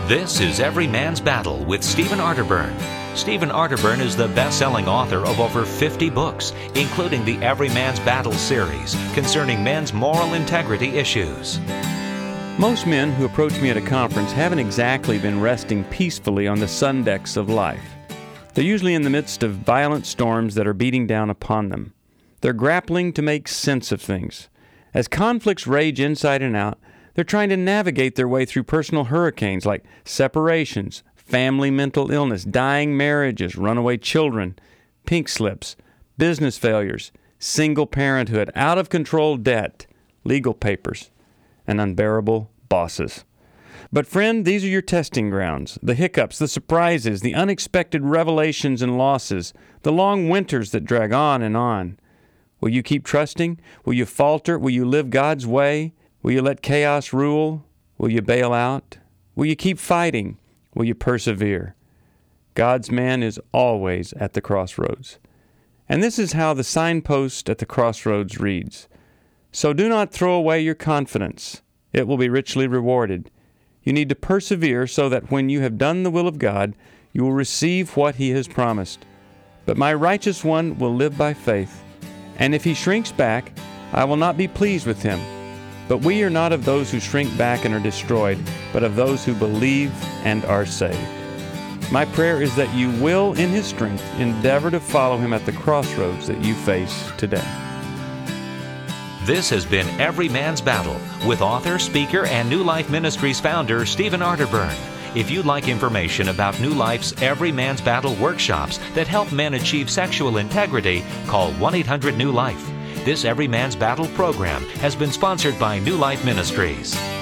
This is Every Man's Battle with Stephen Arterburn. Stephen Arterburn is the best-selling author of over 50 books, including the Every Man's Battle series concerning men's moral integrity issues. Most men who approach me at a conference haven't exactly been resting peacefully on the sun decks of life. They're usually in the midst of violent storms that are beating down upon them. They're grappling to make sense of things. As conflicts rage inside and out, they're trying to navigate their way through personal hurricanes like separations, family mental illness, dying marriages, runaway children, pink slips, business failures, single parenthood, out-of-control debt, legal papers, and unbearable bosses. But friend, these are your testing grounds, the hiccups, the surprises, the unexpected revelations and losses, the long winters that drag on and on. Will you keep trusting? Will you falter? Will you live God's way? Will you let chaos rule? Will you bail out? Will you keep fighting? Will you persevere? God's man is always at the crossroads. And this is how the signpost at the crossroads reads. So do not throw away your confidence. It will be richly rewarded. You need to persevere so that when you have done the will of God, you will receive what He has promised. But my righteous one will live by faith. And if he shrinks back, I will not be pleased with him. But we are not of those who shrink back and are destroyed, but of those who believe and are saved. My prayer is that you will, in His strength, endeavor to follow Him at the crossroads that you face today. This has been Every Man's Battle with author, speaker, and New Life Ministries founder Stephen Arterburn. If you'd like information about New Life's Every Man's Battle workshops that help men achieve sexual integrity, call 1-800-NEW-LIFE. This Every Man's Battle program has been sponsored by New Life Ministries.